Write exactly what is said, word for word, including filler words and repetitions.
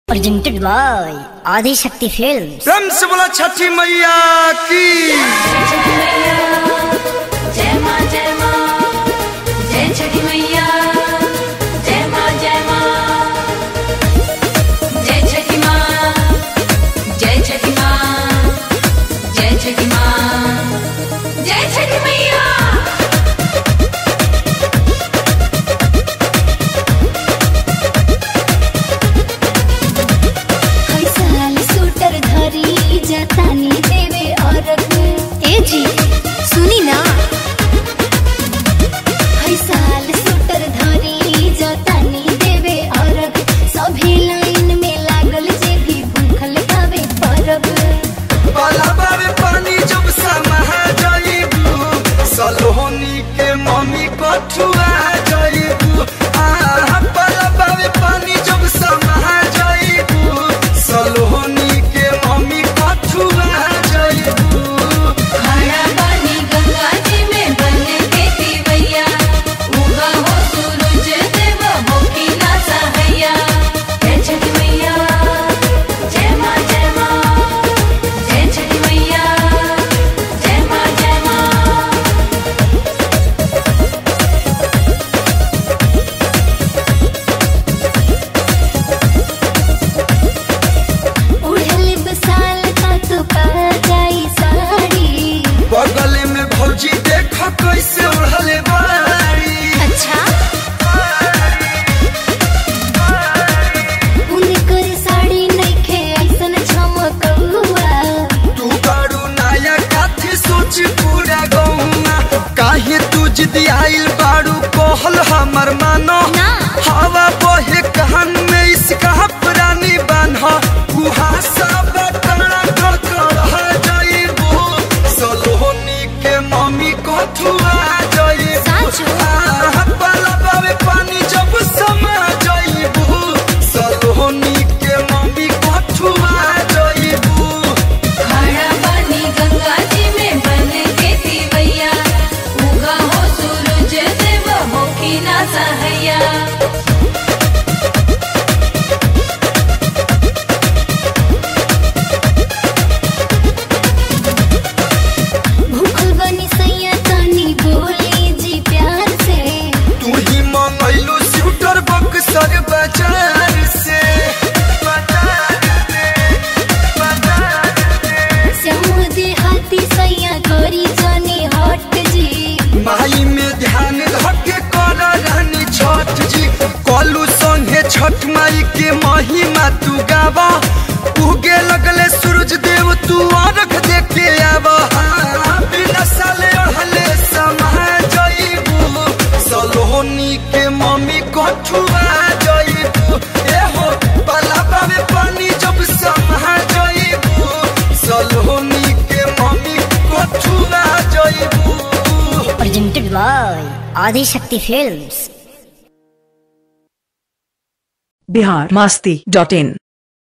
Presented by Adi Shakti films. प्रेम से बोला छठी मैया की। जय मां जय मां जय छठी मैया, जय मां जय मां जय छठी मां, जय छठी मां जय छठी मां जय छठी मैया। जातानी देवे औरत ए जी सुनी ना, हई साल सूटर धरी जातानी देवे औरत, सभी लाइन में लागल जे भी भूखल खावे परब। बालाबार पानी जब समा जाइबू, सलोनी के मम्मी कठुआ जाइबू। आ बालाबार पानी जब समा जाइबू, सलोनी के मम्मी कठुआ जाइबू। खड़ा पानी गंगा जी में बन के तीवैया, उगा हो सूरज देव हो की ना सहैया। जय छठी मैया, जय मां जय मां जय छठी मैया, जय मां जय मां। उड़ल बसाल का तो पा जाई साड़ी। बगल में भौजी देख कैसे उड़ले बाड़ी। अच्छा उनकर साड़ी नइखे ऐसन झमकौआ। तू करू नाया काथी सोच पूरा गौना, काहे तू जिदी आइल बाड़ू कहल हमर मानो। ना। हवा बहे कहन में इसका पुरानी बान्हा, कुहासा बकरा ककड़ा जाइबू, सलोनी के मम्मी कठुआ जाइबू। साचो? आह, बालाबावे पानी जब समा जाइबू, सलोनी के मम्मी कठुआ जाइबू। खड़ा पानी गंगा जी में बन के तीवैया, उगा हो सूरज देव हो की ना सहैया। भूखल बनी सैया तानी बोली जी प्यार से। तू ही मंगैलू स्कूटर बक्सर बाजार से। श्याम देहाती सैया गोरी जाने हट जी। माई में ध्यान धके कर रहनी छठ जी, कलू संगे छठ माई के महिमा तू गावा। उगे लगले सूरज देव तू अर्घ देके आवा। बिना साले अढ़ले समा जाइबू, सलोनी के मम्मी कठुआ जाइबू। एहो बालाबा में पानी जब समा जाइबू, सलोनी के मम्मी कठुआ जाइबू। Presented by Adi Shakti films. Bihar Masti dot in.